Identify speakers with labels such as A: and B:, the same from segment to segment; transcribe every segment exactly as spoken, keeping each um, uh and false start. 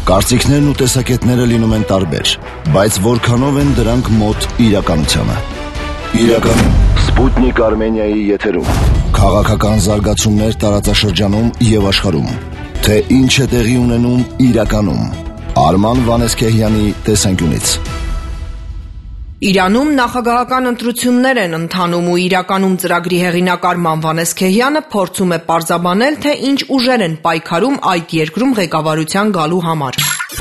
A: Կարծիքներն ու տեսակետները լինում են տարբեր, բայց որքանով են դրանք մոտ իրականությանը։ Իրական Սպուտնիկ Արմենիայի եթերում քաղաքական զարգացումներ տարածաշրջանում եւ աշխարհում, թե ինչ է տեղի ունենում իրականում։ Արման Վանեսքեհյանի տեսանկյունից։
B: Իրանում նախագահական ընտրություններ են ընթանում ու իրականում ծրագրի հեղինակ Արման Վանեսքեհյանը փորձում է պարզաբանել, թե ինչ ուժեր են պայքարում այդ երկրում ղեկավարության գալու համար։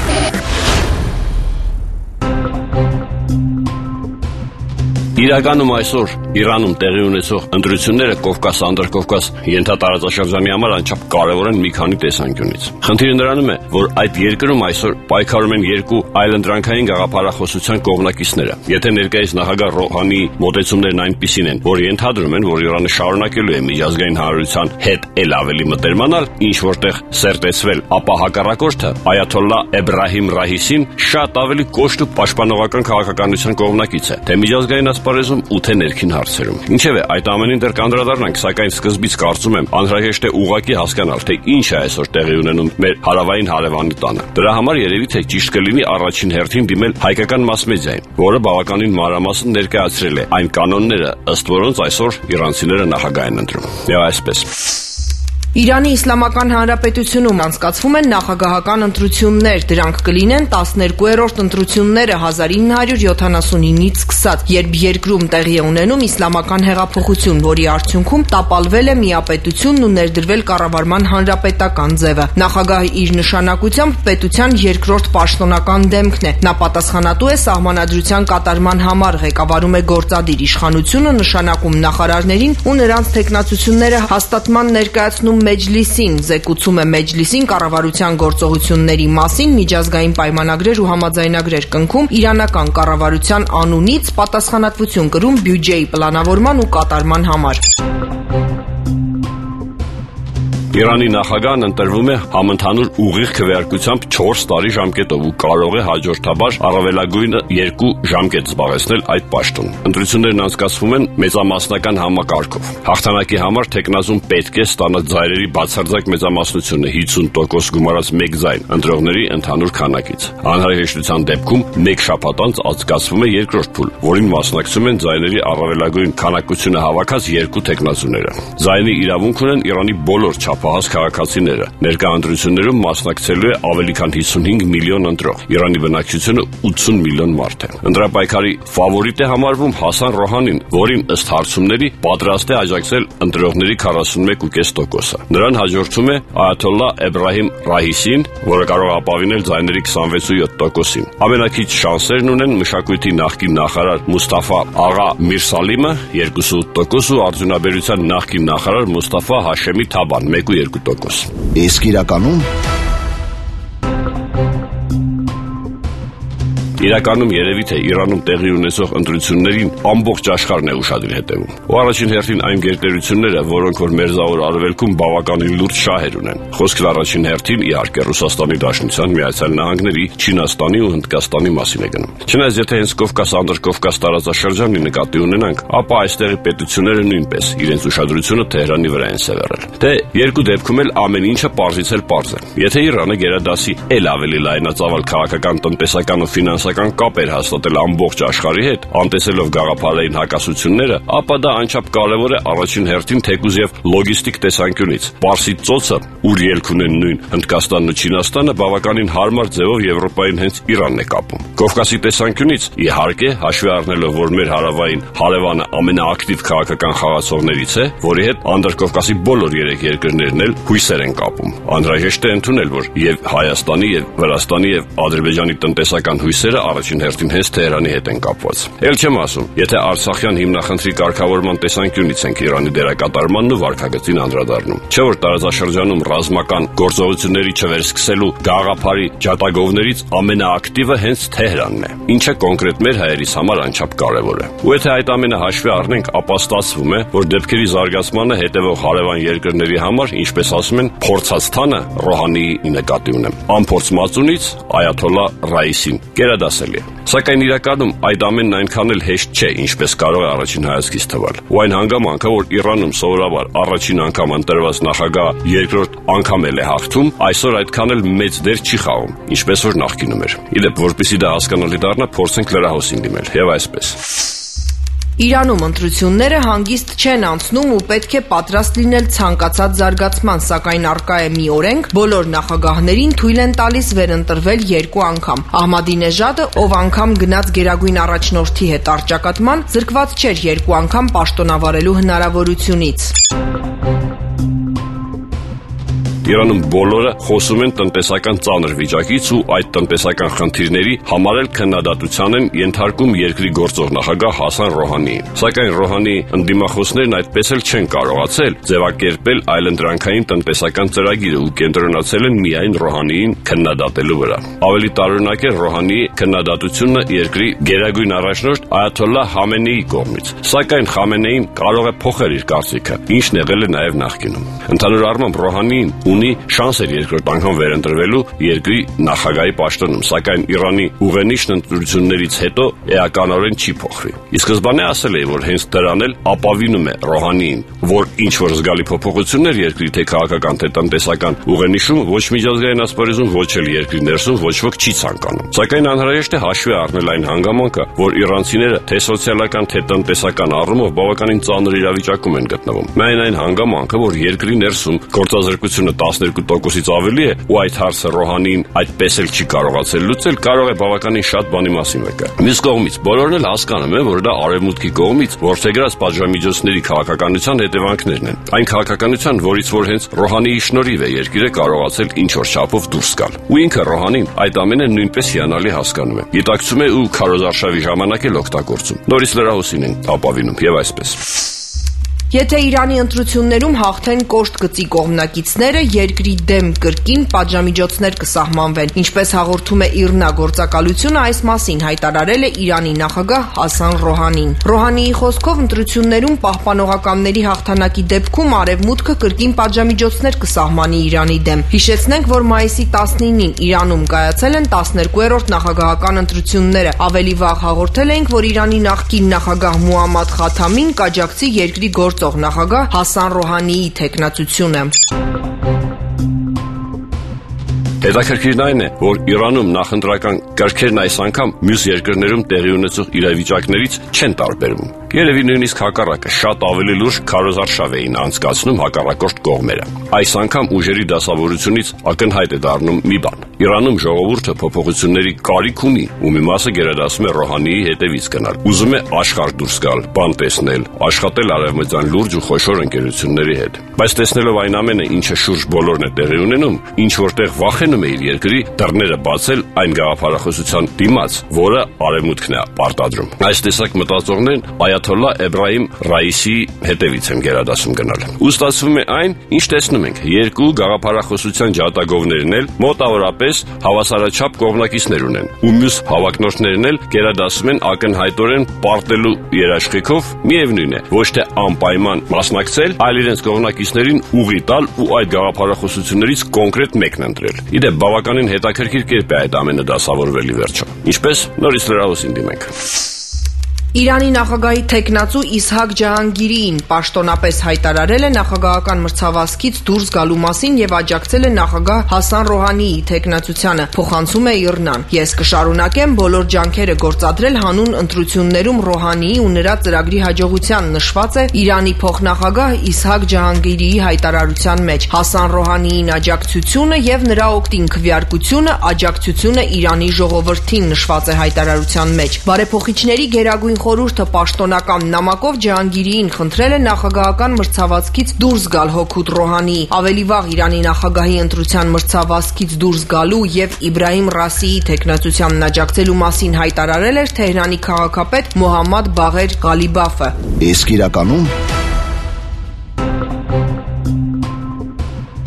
C: Իրականում այսօր Իրանում տեղի ունեցող ընտրությունները Կովկաս-Անդրկովկաս ենթատարածաշրջանի համար անչափ կարևոր են մի քանի տեսանկյունից։ Խնդիրը նրանում է, որ այդ երկրում այսօր պայքարում են երկու այլընտրանքային գաղափարախոսության կողմնակիցները։ Եթե ներկայիս նախագահ Ռոհանիի մոտեցումներն այնպիսին են, որ ենթադրում են, որ Իրանը շարունակելու է միջազգային հանրության հետ ել ավելի մտերմանալ, ինչ որտեղ սերտեցվել, ապա հակառակորդը Այաթոլլա Էբրահիմ Ռահիսին շատ ավելի կոշտ ու պաշտպանողական քաղաքականության կողմնակից է, թե միջազգային ասպարեզում ու թե ներքին հարցերում։ Ինչևէ, այդ ամենին դեռ կանդրադառնանք, սակայն սկզբից կարծում եմ անհրաժեշտ է ուղղակի հասկանալ, թե ինչ է այսօր տեղի ունենում մեր հարավային հարևանի տանը։ Դրա համար երևի թե ճիշտ կլինի առաջին հերթին դիմել հայկական մաս-մեդիային, որը բավականին մանրամասն ներկայացրել է այն կանոնները, ըստ որոնց այսօր իրանցիները նախագահ են ընտրում։ Եվ այսպես։
B: Իրանի Իսլամական Հանրապետությունում անցկացվում են նախագահական ընտրություններ, դրանք կլինեն տասներկուերորդ ընտրությունները հազար ինը հարյուր յոթանասունինից սկսած, երբ երկրում տեղի է ունենում իսլամական հեղափոխություն, որի արդյունքում տապալվել է միապետությունն ու ներդրվել կառավարման հանրապետական ձևը։ Նախագահը իր նշանակությամբ պետության երկրորդ պաշտոնական դեմքն է։ Նա պատասխանատու է սահմանադրության կատարման համար, ղեկավարում է գործադիր իշխանությունը, նշանակում նախարարներին ու նրանց թեկնածությունները հաստատման ներկայացնում Մեջլիսին, զեկուցում է Մեջլիսին կառավարության գործողությունների մասին, միջազգային պայմանագրեր ու համաձայնագրեր կնքում, իրանական կառավարության անունից պատասխանատվություն կրում բյուջեի պլանավորման ու կատարման համար։
C: Իրանի նախագահն ընտրվում է համընդհանուր ուղիղ քվեարկությամբ չորս տարի ժամկետով ու կարող է հաջորդաբար առավելագույնը երկու ժամկետ զբաղեցնել այդ պաշտոն։ Ընտրություններն անցկացվում են մեծամասնական համակարգով։ Հաղթանակի համար թեկնածուն պետք է ստանա ձայների բացարձակ մեծամասնությունը հիսուն տոկոս գումարած մեկ ձայն ընտրողների ընդհանուր քանակից։ Անհրաժեշտության դեպքում մեկ շաբաթ անց անցկացվում է երկրորդ փուլ, որին մասնակցում են ձայների առավելագույն քանակությունը հավաքած երկու թեկնածուները։ Ձայնի իրավունք ունեն Իրանի բոլոր չափահաս քաղաքացիները։ Ներկա ընտրություններում մասնակցելու է ավելի քան հիսունհինգ միլիոն ընտրող։ Իրանի բնակչությունը ութսուն միլիոն մարդ է։ Ընտրապայքարի ֆավորիտ է համարվում Հասան Ռոհանին, որին ըստ հարցումների պատրաստ է աջակցել ընտրողների քառասունմեկ կόμμα պենս տոկոսը։ Նրան հաջորդում է Այաթոլլա Էբրահիմ Ռահիսին, որը կարող է ապավինել ձայների քսանվեց կόμμα յոթ տոկոսին։ Ամենակիչ շանսերն ունեն մշակույթի նախկին նախարար Մուստաֆա Աղա Միրսալիմը երկու կόμμα ութ տոկոս ու արդյունաբերության նախկին նախարար Մուստաֆա Հաշեմի Թաբան մեկ կόμma երկու տոկոս։
A: Իսկ իրականում
C: Իրականում երևի թե Իրանում տեղի ունեցող ընտրություններին ամբողջ աշխարհն է ուշադիր հետևում։ Ու առաջին հերթին այն գերտերությունները, որոնք որ մերձավոր արևելքում բավականին լուրջ շահեր ունեն։ Խոսքն առաջին հերթին իհարկե Ռուսաստանի Դաշնության, Միացյալ Նահանգների, Չինաստանի ու Հնդկաստանի մասին է գնում։ Չնայած եթե հենց Կովկաս-Անդրկովկաս տարածաշրջանն նկատի ունենանք, ապա այստեղի պետությունները նույնպես իրենց ուշադրությունը Թեհրանի վրա են սևեռել։ Դե երկու դեպքում էլ ամեն ինչը պարզից էլ պարզ է։ Եթե Իրանը գերադասի ել ավելի լայնածավալ քաղաքական, տնտեսական ու ֆինանսական կապ էր հաստատել ամբողջ աշխարհի հետ, անտեսելով գաղափարային հակասությունները, ապա դա անչափ կարևոր է առաջին հերթին թեկուզ եւ լոգիստիկ տեսանկյունից։ Պարսից ծոցը, ուր ելք ունեն նույն Հնդկաստանն ու Չինաստանը, բավականին հարմար ձևով Եվրոպային հենց Իրանն է կապում։ Կովկասի տեսանկյունից, իհարկե, հաշվի առնելով, որ մեր հարավային հարևանը ամենաակտիվ քաղաքական խաղացողներից է, որի հետ Անդրկովկասի բոլոր երեք երկրներն էլ հույսեր են կապում։ Անհրաժեշտ է ընդունել, որ եւ Հայաստանի, եւ Վրաստանի, եւ Ադրբեջանի տնտեսական հույսերը առաջին հերթին հենց Թեհրանի հետ են կապված։ Էլ չեմ ասում, եթե Արցախյան հիմնախնդրի կարգավորման տեսանկյունից ենք Իրանի դերակատարմանն ու վարքագծին անդրադառնում։ Չէ՞ որ տարածաշրջանում ռազմական գործողությունների չվերսկսելու գաղափարի ջատագովներից ամենաակտիվը հենց Թեհրանն է, ինչը կոնկրետ մեր հայերիս համար անչափ կարևոր է։ Ու եթե այդ ամենը հաշվի առնենք, ապա ստացվում է, որ դեպքերի զարգացմանը հետևող հարևան երկրների համար, ինչպես ասում են, փորձած թանը Ռոհանիի նկատի ունեմ, անփորձ մածունից Այաթոլլա Ռայիսին գերադասելի է։ Սակայն իրականում այդ ամենն այնքան էլ հեշտ չէ, ինչպես կարող է առաջին հայացքից թվալ։ Ու այն հանգամանքը, որ Իրանում սովորաբար առաջին անգամ ընտրված նախագահ երկրորդ անգամ էլ է հաղթում, այսօր այդքան էլ մեծ դեր չի խաղում, ինչպես որ նախկինում էր։ Իդեպ, որպեսզի դա հասկանալի դառնա, փորձենք լրահոսին դիմել, եւ այսպես։
B: Իրանում ընտրությունները հանգիստ չեն անցնում ու պետք է պատրաստ լինել ցանկացած զարգացման, սակայն առկա է մի օրենք, բոլոր նախագահներին թույլ են տալիս վերընտրվել երկու անգամ։ Ահմադինեժադը, ով անգամ գնաց Գերագույն առաջնորդի հետ առճակատման, զրկված չէր երկու անգամ պաշտոնավարելու հնարավորությունից։
C: Իրանում բոլորը խոսում են տնտեսական ծանր վիճակից ու այդ տնտեսական խնդիրների համարել քննադատության են ենթարկում երկրի գործող նախագահ Հասան Ռոհանիին։ Սակայն Ռոհանիի ընդդիմախոսներն այդպես էլ չեն կարողացել ձևակերպել այլընտրանքային տնտեսական ծրագիրը ու կենտրոնացել են միայն Ռոհանիին քննադատելու վրա։ Ավելի տարօրինակ է Ռոհանիի քննադատությունը երկրի գերագույն առաջնորդ Այաթոլլահ Խամենեիի կողմից։ Սակայն Խամենեին կարող է փոխել իր կարծիքը, ինչն եղել է նաև նախկինում։ Ընդհանուր առմամբ Ռոհանիին ունի շանսեր երկրորդ անգամ վերընտրվելու երկրի նախագահի պաշտոնում, սակայն Իրանի ուղենիշն ընտրություններից հետո էականորեն չի փոխվի։ Ի սկզբանե ասել էի, որ հենց դրան էլ ապավինում է Ռոհանիին, որ ինչ որ զգալի փոփոխություններ երկրի թե քաղաքական, թե տնտեսական ուղենիշում ոչ միջազգային ասպարեզում, ոչ էլ երկրի ներսում ոչ ոք չի ցանկանում։ Սակայն անհրաժեշտ է հաշվի առնել այն հանգամանքը, որ իրանցիները թե սոցիալական, թե տնտեսական առումով բավականին ծանր իրավիճակում են գտնվում։ Միայն այն հանգամանքը, որ երկրի ներսում գործազրկությունը տասներկու տոկոսից ավելի է ու այդ հարցը Ռոհանին այդպես էլ չի կարողացել լուծել, կարող է բավականին շատ բանի մասին վկայել։ Մյուս կողմից բոլորն էլ հասկանում են, որ դա արևմուտքի կողմից որդեգրած պատժամիջոցների քաղաքականության հետևանքներն են։ Այն քաղաքականության, որից որ հենց Ռոհանիի շնորհիվ է երկիրը կարողացել ինչ որ չափով դուրս գալ։ Ու ինքը Ռոհանին այդ ամենը նույնպես հիանալի հասկանում է։ Գիտակցում է ու քարոզարշավի ժամանակ էլ օգտագործում։ Նորից լրահոսին են ապավինում եւ այսպես։
B: Եթե Իրանի ընտրություններում հաղթեն կոշտ գծի կողմնակիցները, երկրի դեմ կրկին պատժամիջոցներ կսահմանվեն, ինչպես հաղորդում է ԻՌՆԱ գործակալությունը, այս մասին հայտարարել է Իրանի նախագահ Հասան Ռոհանին։ Ռոհանիի խոսքով ընտրություններում պահպանողականների հաղթանակի դեպքում արևմուտքը կրկին պատժամիջոցներ կսահմանի Իրանի դեմ։ Հիշեցնենք, որ մայիսի տասնինին Իրանում կայացել են տասներկուերորդ նախագահական ընտրությունները։ Ավելի վաղ հաղորդել էինք, որ Իրանի նախկին նախագահ Մուհամմադ Խաթամին կաջակցի երկրի գործ նախագահ Հասան Ռոհանիի թեկնածությունը։
C: Հետաքրքիրն այն է, որ Իրանում նախընտրական կարգերն այս անգամ մյուս երկրներում տեղի ունեցող իրավիճակներից չեն տարբերվում։ Երևի նույնիսկ հակառակը, շատ ավելի լուրջ քարոզարշավ էին անցկացնում հակառակորդ կողմերը։ Այս անգամ ուժերի դասավորությունից ակնհայտ է դառնում մի բան։ Իրանում ժողովուրդը փոփոխությունների կարիք ունի ու մի մասը գերադասում է Ռոհանիի հետևից գնալ։ Ուզում է աշխարհ դուրս գալ, բան տեսնել, աշխատել արևմտյան լուրջ ու խոշոր ընկերությունների հետ։ Բայց տեսնելով այն ամենը, ինչը շուրջ բոլորն է տեղի ունենում, ինչ որտեղ վախենում է իր երկրի դռները բացել այն գաղափարախոսության դիմաց, որը արևմուտքն է պարտադրում։ Այս տեսակ մտածողներն Այաթոլլահ Էբրահիմ Ռայիսիի հետևից են գերադասում գնալ։ Ու ստացվում է այն, ինչ տեսնում ենք, երկու գաղափարախոսության ջատագովներն էլ մոտավորապես հավասարաչափ կողմնակիցներ ունեն, ու մյուս հավակնորդներն էլ գերադասում են ակնհայտորեն պարտելու երաշխիքով, միևնույն է, ոչ թե անպայման մասնակցել, այլ իրենց կողմնակիցներին ուղի տալ ու այդ գաղափարախոսություններից կոնկրետ մեկն ընտրել։ Իդեպ բավականին հետաքրքիր կերպ է այդ ամենը դասավորվել ի վերջո։ Ինչպես նորից լրահոսին դիմենք։
B: Իրանի նախագահի թեկնածու Իսհակ Ջահանգիրիին պաշտոնապես հայտարարել է նախագահական մրցավազքից դուրս գալու մասին եւ աջակցել է նախագահ Հասան Ռոհանիի թեկնածությանը, փոխանցում է ԻՌՆԱ-ն։ Ես կշարունակեմ բոլոր ջանքերը գործադրել հանուն ընտրություններում Ռոհանիի ու նրա ծրագրի հաջողության, նշված է Իրանի փոխնախագահ Իսհակ Ջահանգիրիի հայտարարության մեջ։ Հասան Ռոհանիին աջակցությունը եւ նրա օգտին քվեարկությունը աջակցություն է Իրանի ժողովրդին, նշված է հայտարարության մեջ։ Բարեփոխիչների գերագույն խորհուրդը պաշտոնական նամակով Ջահանգիրիին խնդրել է նախագահական մրցավազքից դուրս գալ հօգուտ Ռոհանիի։ Ավելի վաղ Իրանի նախագահի ընտրության մրցավազքից դուրս գալու եւ Իբրահիմ Ռասիի թեկնածությանն աջակցելու մասին հայտարարել էր Թեհրանի քաղաքապետ Մոհամմադ Բաղեր Ղալիբաֆը։
A: Իսկ իրականում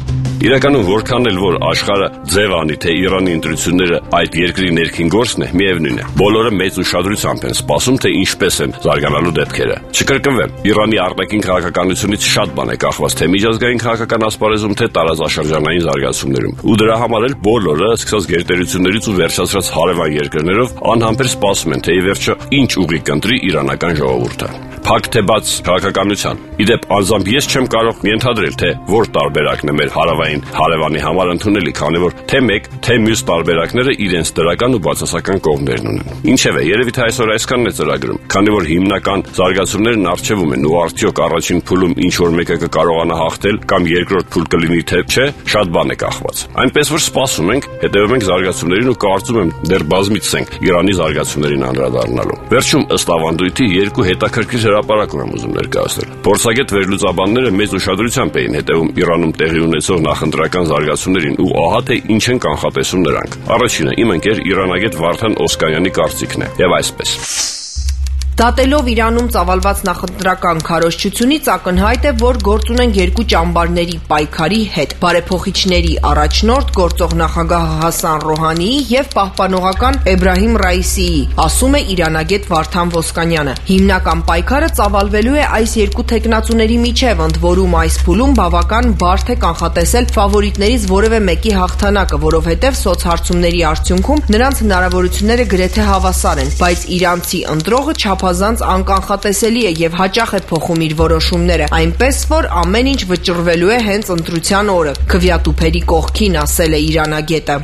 C: Իրականում որքան էլ որ աշխարհը ձև անի, թե Իրանի ընտրությունները այդ երկրի ներքին գործն է, միևնույն է։ Բոլորը մեծ ուշադրությամբ են սպասում, թե ինչպես են զարգանալու դեպքերը։ Չկրկնվեմ, Իրանի արտաքին քաղաքականությունից շատ բան է կախված, թե միջազգային քաղաքական ասպարեզում, թե տարածաշրջանային զարգացումներում։ Ու դրա համար էլ բոլորը, սկսած գերտերություններից ու վերջացրած հարևան երկրներով, անհամբեր սպասում են, թե ի վերջո ինչ ուղի կընտրի իրանական ժողովուրդը։ Փակ թե բաց քաղաքականության։ Իդեպ անձամբ ես չեմ կարող ենթադրել, թե որ տարբերակն է մեր հարավային հարևանի համար ընդունելի, քանի որ թե մեկ, թե մյուս տարբերակները իրենց դրական ու բացասական կողմներն ունեն։ Ինչևէ, երևի թե այսօր այսքանն է ծրագրում, քանի որ հիմնական զարգացումներն առջևում են ու արդյոք առաջին փուլում ինչ որ մեկը կկարողանա հաղթել կամ երկրորդ փուլ կլինի թե չէ, շատ բան է կախված։ Այնպես որ սպասում ենք, հետևում ենք զարգացումներին ու կարծում եմ դեռ բազմից ենք Իրանի զարգացումներին անդրադառնալու։ Վերջում ըստ ավանդույթի երկու հետաքրքիր հրապարակում եմ ուզում ներկայացնել։ Փորձագետ վերլուծաբանները մեծ ուշադրությամբ էին հետևում Իրանում տեղի ունեցող նախընտրական զարգացումներին ու ահա թե ինչ են կանխատեսում նրանք։ Առաջինը իմ ընկեր իրանագետ Վարդան Օսկանյանի կարծիքն է եւ այսպես.
B: Դատելով Իրանում ծավալված նախընտրական քարոզչությունից ակնհայտ է, որ գործ ունեն երկու ճամբարների պայքարի հետ՝ բարեփոխիչների առաջնորդ գործող նախագահ Հասան Ռոհանիի եւ պահպանողական Էբրահիմ Ռայիսիի, ասում է իրանագետ Վարդան Օսկանյանը։ Հիմնական պայքարը ծավալվելու է այս երկու թեկնածուների միջև, ընդ որում այս փուլում բավական բարդ է կանխատեսել ֆավորիտներից որևէ մեկի հաղթանակը, որովհետեւ սոցհարցումների արդյունքում նրանց հնարավորությունները գրեթե հավասար են, բայց իրանցի ընտրողը չափազանց անկանխատեսելի է եւ հաճախ է փոխում իր որոշումները, այնպես որ ամեն ինչ վճռվելու է հենց ընտրության օրը։ Քվյատուփերի կողքին, ասել է իրանագետը։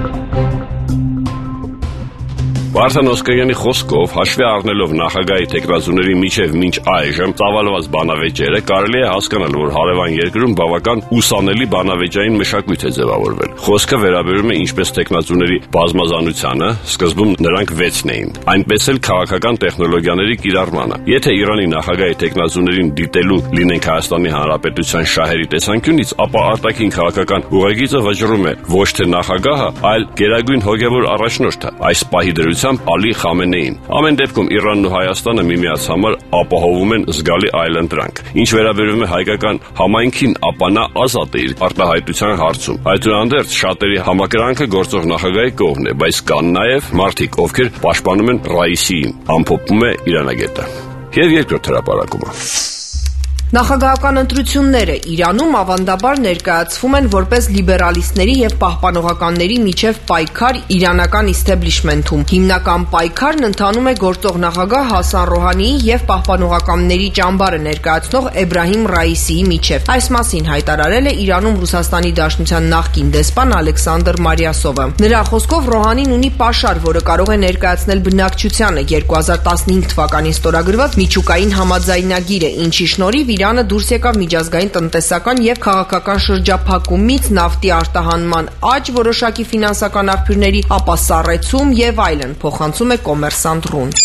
C: Վարդան Օսկանյանի խոսքով, հաշվի առնելով նախագահի թեկնածուների միջև մինչ այժմ ծավալված բանավեճերը, կարելի է հասկանալ, որ հարևան երկրում բավական ուսանելի բանավեճային մշակույթ է ձևավորվել։ Խոսքը վերաբերում է ինչպես թեկնածուների բազմազանությանը, սկզբում նրանք վեցն էին, այնպես էլ քաղաքական տեխնոլոգիաների կիրառմանը։ Եթե Իրանի նախագահի թեկնածուներին դիտելու լինենք Հայաստանի Հանրապետության շահերի տեսանկյունից, ապա արտաքին քաղաքական ուղեգիծը վճռում է ոչ թե նախագահը, այլ գերագույն հոգևոր առաջնորդը, այս պահի դրությամբ Ալի Խամենեին։ Ամեն դեպքում Իրանն ու Հայաստանը միմյանց համար ապահովում են զգալի այլընտրանք։ Ինչ վերաբերում է հայկական համայնքին, ապա նա ազատ է իր արտահայտության հարցում։ Այդուհանդերձ շատերի համակրանքը գործող նախագահի կողմն է, բայց կան նաև մարդիկ, ովքեր պաշտպանում են Ռայիսիին, ամփոփում է իրանագետը։ Եվ երկրորդ հրապարակումը։
B: Նախագահական ընտրությունները Իրանում ավանդաբար ներկայացվում են որպես լիբերալիստների եւ պահպանողականների միջև պայքար իրանական իսթեբլիշմենթում։ Հիմնական պայքարն ընթանում է գործող նախագահ Հասան Ռոհանիի եւ պահպանողականների ճամբարը ներկայացնող Էբրահիմ Ռայիսիի միջև։ Այս մասին հայտարարել է Իրանում Ռուսաստանի Դաշնության նախկին դեսպան Ալեքսանդր Մարիասովը։ Նրա խոսքով Ռոհանին ունի պաշար, որը կարող է ներկայացնել բնակչությանը երկու հազար տասնհինգ թվականին ստորագրված միջուկային համաձայնագիրը, ինչի շնորհիվ Իրանը դուրս եկավ միջազգային տնտեսական եւ քաղաքական շրջափակումից, նավթի արտահանման աճ, որոշակի ֆինանսական աղբյուրների ապասառեցում եւ այլն, փոխանցում է Կոմերսանտ.ru-ն։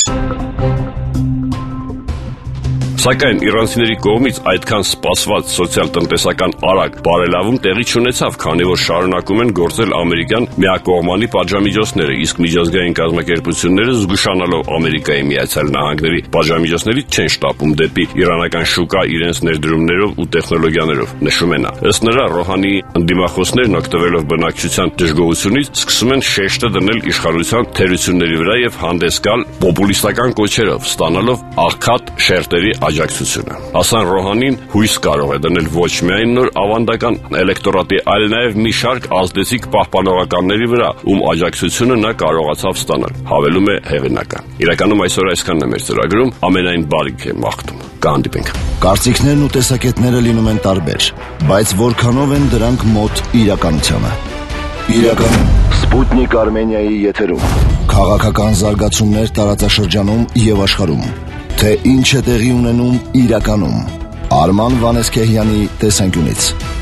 C: Սակայն իրանցիների կողմից այդքան սպասված սոցիալ-տնտեսական արագ բարելավում տեղի չունեցավ, քանի որ շարունակում են գործել ամերիկյան միակողմանի պատժամիջոցները, իսկ միջազգային կազմակերպությունները զգուշանալով Ամերիկայի Միացյալ Նահանգների պատժամիջոցներից չեն շտապում դեպի իրանական շուկա իրենց ներդրումներով ու տեխնոլոգիաներով, նշում է նա։ Ըստ նրա, Ռոհանիի ընդդիմախոսներն օգտվելով բնակչության դժգոհությունից սկսում են շեշտը դնել իշխանության թերությունների վրա եւ հանդես գալ պոպուլիստական կոչերով, ստանալով աղքատ շերտերի աջակցությունը։ Հասան Ռոհանին հույս կարող է դնել ոչ միայն նոր ավանդական էլեկտորատի, այլ նաև մի շարք ազդեցիկ պահպանողականների վրա, ում աջակցությունը նա կարողացավ ստանալ, հավելում է հեղինակը։ Իրականում այսօր այսքանն է մեր ծրագրում, ամենայն բարիք եմ մաղթում։ Կհանդիպենք։
A: Կարծիքներն ու տեսակետները լինում են տարբեր, բայց որքանով են դրանք մոտ իրականությանը։ Իրական Սպուտնիկ Արմենիայի եթերում քաղաքական զարգացումներ տարածաշրջանում եւ աշխարհում, թե ինչ է տեղի ունենում իրականում, Արման Վանեսքեհյանի տեսանկյունից։